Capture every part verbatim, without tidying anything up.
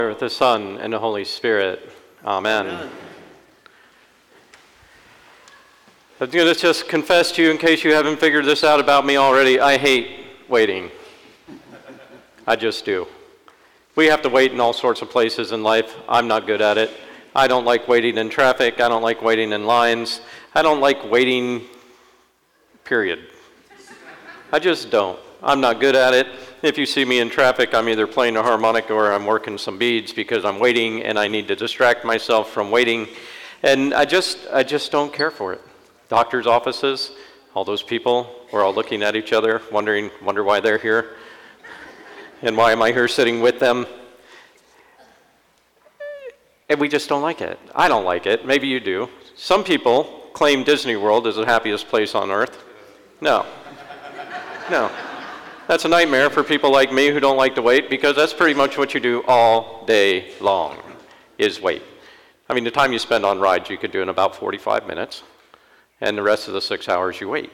With the Son and the Holy Spirit. Amen. Amen. I'm going to just confess to you, in case you haven't figured this out about me already, I hate waiting. I just do. We have to wait in all sorts of places in life. I'm not good at it. I don't like waiting in traffic. I don't like waiting in lines. I don't like waiting, period. I just don't. I'm not good at it. If you see me in traffic, I'm either playing a harmonica or I'm working some beads because I'm waiting and I need to distract myself from waiting. And I just I just don't care for it. Doctors' offices, all those people, we're all looking at each other, wondering, wonder why they're here. And why am I here sitting with them? And we just don't like it. I don't like it. Maybe you do. Some people claim Disney World is the happiest place on earth. No. No. That's a nightmare for people like me who don't like to wait, because that's pretty much what you do all day long, is wait. I mean, the time you spend on rides you could do in about forty-five minutes, and the rest of the six hours you wait.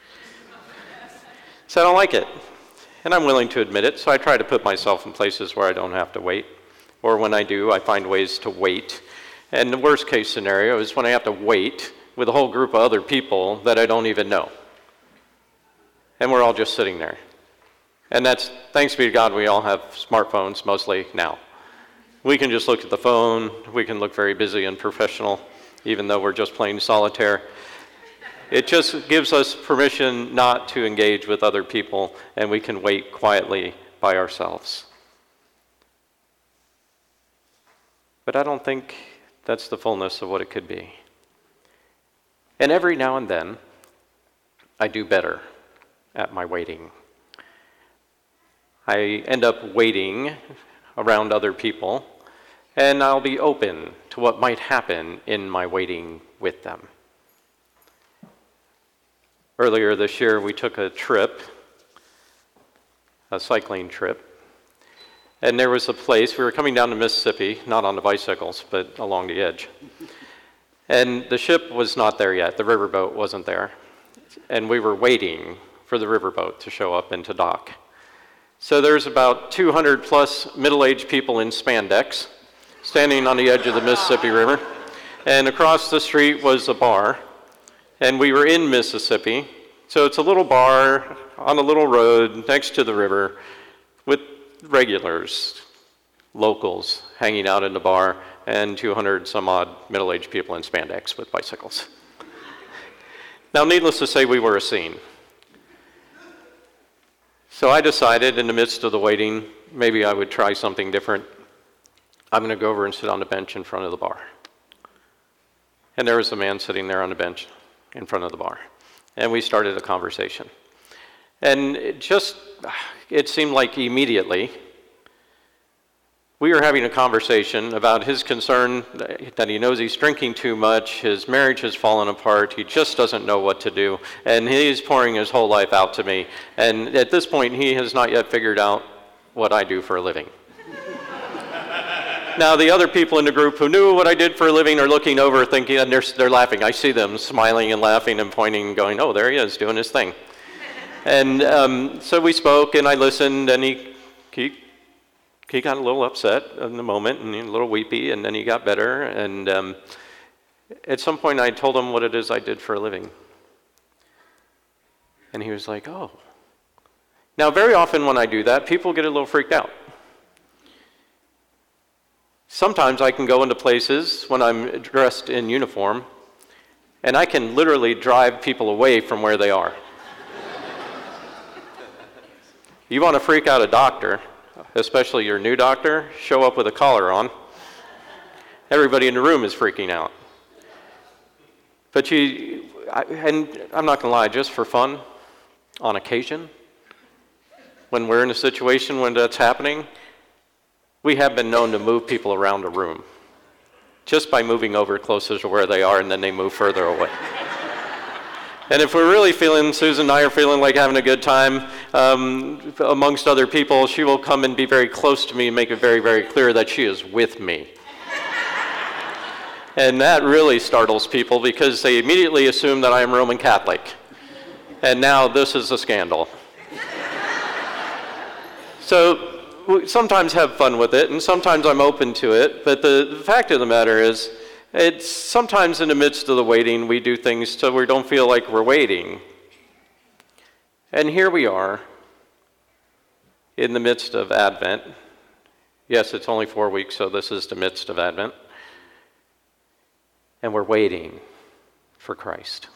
So I don't like it, and I'm willing to admit it, so I try to put myself in places where I don't have to wait, or when I do, I find ways to wait. And the worst case scenario is when I have to wait with a whole group of other people that I don't even know, and we're all just sitting there. And that's, thanks be to God, we all have smartphones mostly now. We can just look at the phone, we can look very busy and professional, even though we're just playing solitaire. It just gives us permission not to engage with other people, and we can wait quietly by ourselves. But I don't think that's the fullness of what it could be. And every now and then, I do better at my waiting. I end up waiting around other people, and I'll be open to what might happen in my waiting with them. Earlier this year, we took a trip, a cycling trip, and there was a place, we were coming down to Mississippi, not on the bicycles, but along the edge. And the ship was not there yet, the riverboat wasn't there, and we were waiting for the riverboat to show up and to dock. So there's about two hundred plus middle-aged people in spandex standing on the edge of the Mississippi River. And across the street was a bar. And we were in Mississippi. So it's a little bar on a little road next to the river with regulars, locals, hanging out in the bar, and two hundred some odd middle-aged people in spandex with bicycles. Now, needless to say, we were a scene. So I decided in the midst of the waiting, maybe I would try something different. I'm going to go over and sit on the bench in front of the bar. And there was a man sitting there on the bench in front of the bar. And we started a conversation. And it just, it seemed like immediately, we were having a conversation about his concern that he knows he's drinking too much, his marriage has fallen apart, he just doesn't know what to do, and he's pouring his whole life out to me. And at this point, he has not yet figured out what I do for a living. Now, the other people in the group who knew what I did for a living are looking over thinking, and they're, they're laughing. I see them smiling and laughing and pointing and going, oh, there he is, doing his thing. And um, so we spoke, and I listened, and he, he He got a little upset in the moment and a little weepy, and then he got better. And um, at some point, I told him what it is I did for a living. And he was like, oh. Now, very often when I do that, people get a little freaked out. Sometimes I can go into places when I'm dressed in uniform, and I can literally drive people away from where they are. You want to freak out a doctor, especially your new doctor, show up with a collar on. Everybody in the room is freaking out. But you, I, and I'm not going to lie, just for fun, on occasion, when we're in a situation when that's happening, we have been known to move people around a room just by moving over closer to where they are, and then they move further away. And if we're really feeling, Susan and I are feeling like having a good time um, amongst other people, she will come and be very close to me and make it very, very clear that she is with me. And that really startles people because they immediately assume that I am Roman Catholic. And now this is a scandal. So we sometimes have fun with it, and sometimes I'm open to it, but the, the fact of the matter is, it's sometimes in the midst of the waiting, we do things so we don't feel like we're waiting. And here we are, in the midst of Advent. Yes, it's only four weeks, so this is the midst of Advent. And we're waiting for Christ.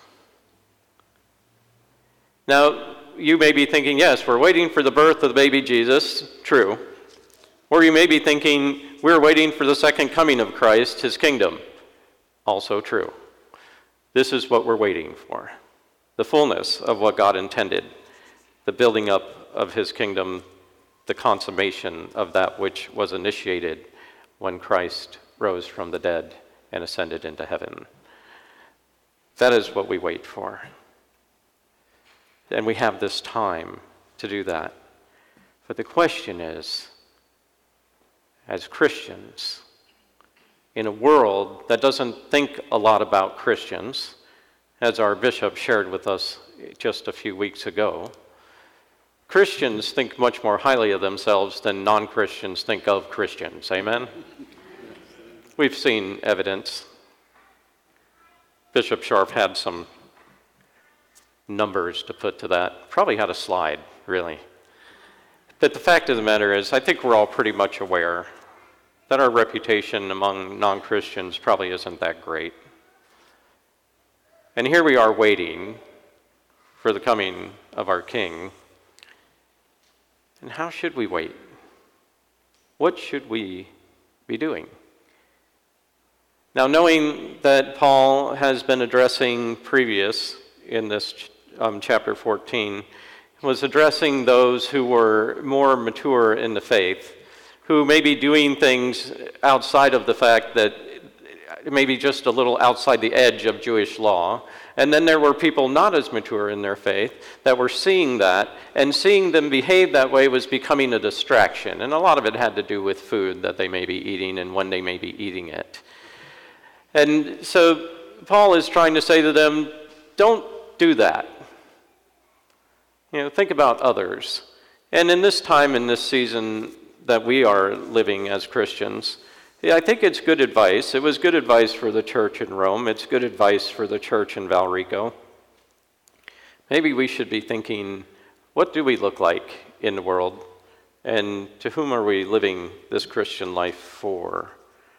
Now, you may be thinking, yes, we're waiting for the birth of the baby Jesus, true. Or you may be thinking, we're waiting for the second coming of Christ, his kingdom, also true. This is what we're waiting for, the fullness of what God intended, the building up of his kingdom, the consummation of that which was initiated when Christ rose from the dead and ascended into heaven. That is what we wait for. And we have this time to do that. But the question is, as Christians, in a world that doesn't think a lot about Christians, as our bishop shared with us just a few weeks ago, Christians think much more highly of themselves than non-Christians think of Christians. Amen? We've seen evidence. Bishop Sharp had some numbers to put to that. Probably had a slide, really. But the fact of the matter is, I think we're all pretty much aware that our reputation among non-Christians probably isn't that great. And here we are waiting for the coming of our King. And how should we wait? What should we be doing? Now, knowing that Paul has been addressing previous in this um, chapter fourteen, was addressing those who were more mature in the faith, who may be doing things outside of the fact that maybe just a little outside the edge of Jewish law. And then there were people not as mature in their faith that were seeing that, and seeing them behave that way was becoming a distraction. And a lot of it had to do with food that they may be eating and when they may be eating it. And so Paul is trying to say to them, don't do that. You know, think about others. And in this time, in this season that we are living as Christians, yeah, I think it's good advice. It was good advice for the church in Rome. It's good advice for the church in Valrico. Maybe we should be thinking, what do we look like in the world? And to whom are we living this Christian life for?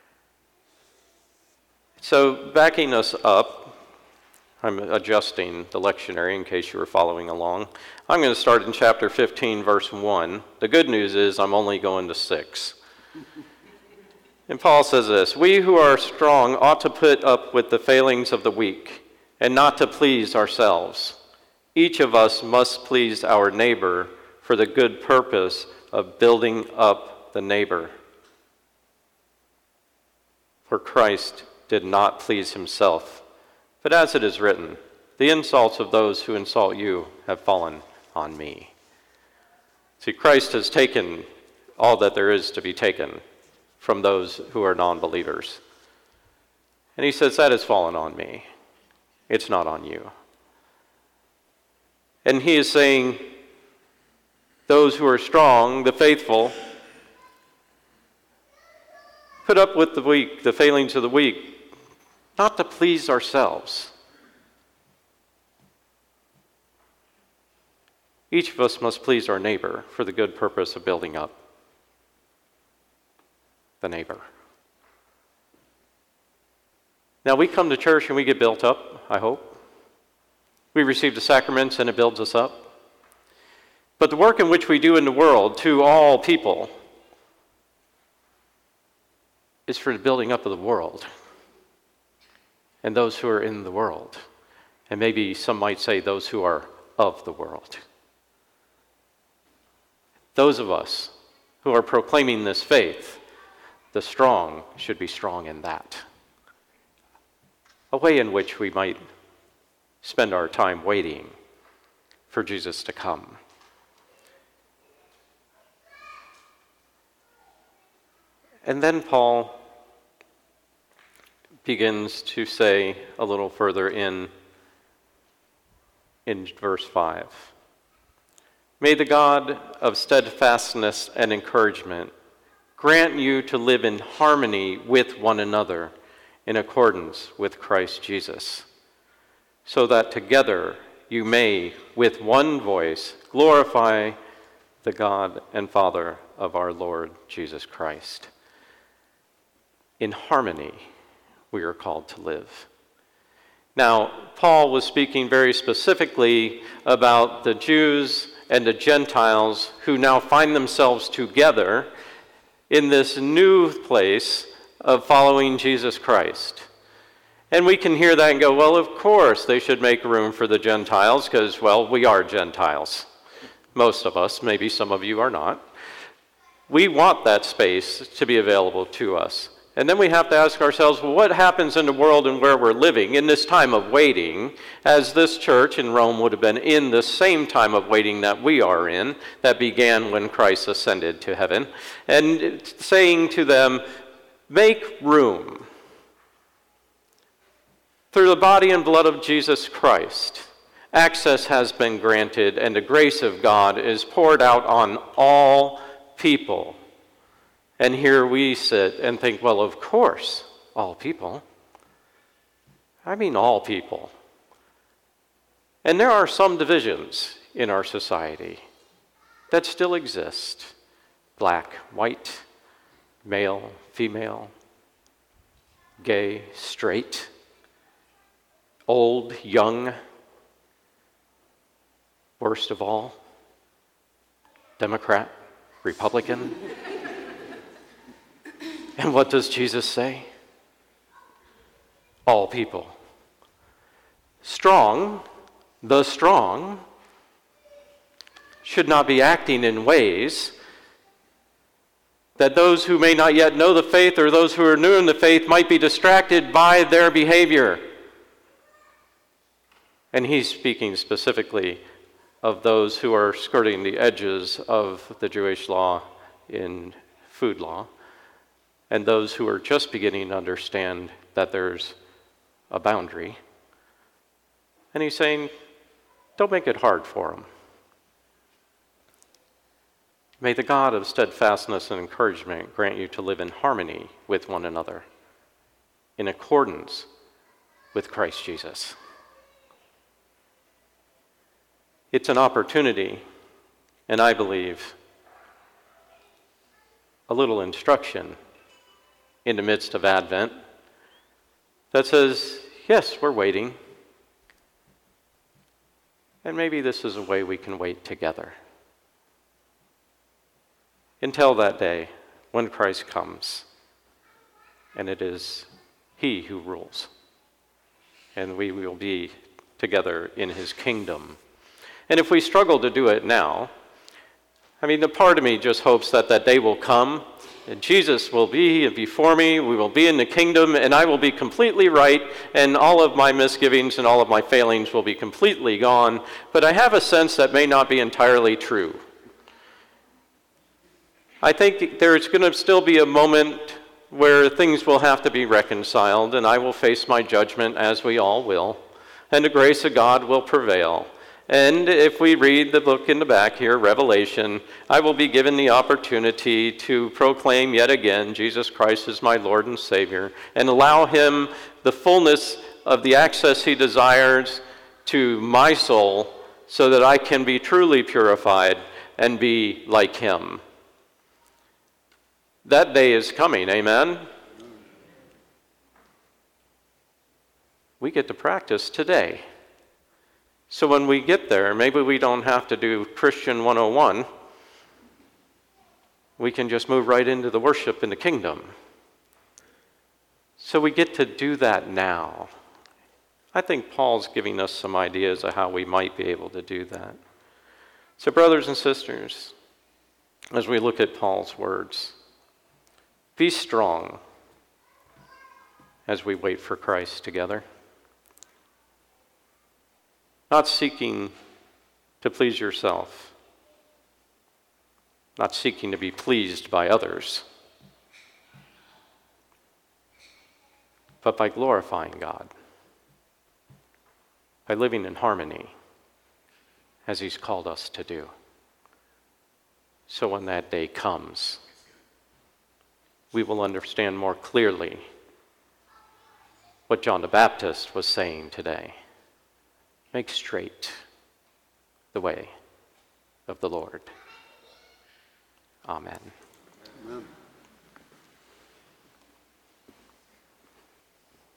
So backing us up, I'm adjusting the lectionary in case you were following along. I'm going to start in chapter fifteen, verse one. The good news is I'm only going to six. And Paul says this, "We who are strong ought to put up with the failings of the weak and not to please ourselves. Each of us must please our neighbor for the good purpose of building up the neighbor. For Christ did not please himself, but as it is written, the insults of those who insult you have fallen on me." See, Christ has taken all that there is to be taken from those who are non-believers. And he says, that has fallen on me. It's not on you. And he is saying, those who are strong, the faithful, put up with the weak, the failings of the weak, not to please ourselves. Each of us must please our neighbor for the good purpose of building up the neighbor. Now, we come to church and we get built up, I hope. We receive the sacraments and it builds us up. But the work in which we do in the world to all people is for the building up of the world and those who are in the world. And maybe some might say those who are of the world. Those of us who are proclaiming this faith, the strong should be strong in that. A way in which we might spend our time waiting for Jesus to come. And then Paul begins to say a little further in, in verse five, May the God of steadfastness and encouragement grant you to live in harmony with one another in accordance with Christ Jesus, so that together you may, with one voice, glorify the God and Father of our Lord Jesus Christ. In harmony, we are called to live. Now, Paul was speaking very specifically about the Jews and the Gentiles who now find themselves together in this new place of following Jesus Christ. And we can hear that and go, well, of course they should make room for the Gentiles because, well, we are Gentiles. Most of us, maybe some of you are not. We want that space to be available to us. And then we have to ask ourselves, well, what happens in the world and where we're living in this time of waiting, as this church in Rome would have been in the same time of waiting that we are in, that began when Christ ascended to heaven, and saying to them, make room. Through the body and blood of Jesus Christ, access has been granted, and the grace of God is poured out on all people. And here we sit and think, well, of course, all people. I mean all people. And there are some divisions in our society that still exist. Black, white, male, female, gay, straight, old, young, worst of all, Democrat, Republican. And what does Jesus say? All people. Strong, the strong, should not be acting in ways that those who may not yet know the faith or those who are new in the faith might be distracted by their behavior. And he's speaking specifically of those who are skirting the edges of the Jewish law in food law, and those who are just beginning to understand that there's a boundary. And he's saying, don't make it hard for them. May the God of steadfastness and encouragement grant you to live in harmony with one another, in accordance with Christ Jesus. It's an opportunity, and I believe a little instruction in the midst of Advent that says, yes, we're waiting, and maybe this is a way we can wait together until that day when Christ comes, and it is He who rules, and we will be together in His kingdom. And if we struggle to do it now, I mean, the part of me just hopes that that day will come, and Jesus will be before me, we will be in the kingdom, and I will be completely right, and all of my misgivings and all of my failings will be completely gone. But I have a sense that may not be entirely true. I think there's going to still be a moment where things will have to be reconciled, and I will face my judgment, as we all will, and the grace of God will prevail. And if we read the book in the back here, Revelation, I will be given the opportunity to proclaim yet again Jesus Christ is my Lord and Savior, and allow Him the fullness of the access He desires to my soul so that I can be truly purified and be like Him. That day is coming, amen? We get to practice today. So when we get there, maybe we don't have to do Christian one oh one. We can just move right into the worship in the kingdom. So we get to do that now. I think Paul's giving us some ideas of how we might be able to do that. So brothers and sisters, as we look at Paul's words, be strong as we wait for Christ together. Not seeking to please yourself, not seeking to be pleased by others, but by glorifying God, by living in harmony as He's called us to do. So when that day comes, we will understand more clearly what John the Baptist was saying today. Make straight the way of the Lord. Amen. Amen.